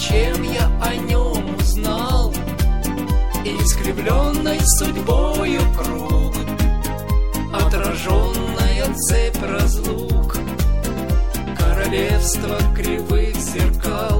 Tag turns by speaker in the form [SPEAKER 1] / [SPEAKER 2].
[SPEAKER 1] чем я о нем узнал, искривленной судьбою круг, отраженная цепь разлук, королевство кривых зеркал.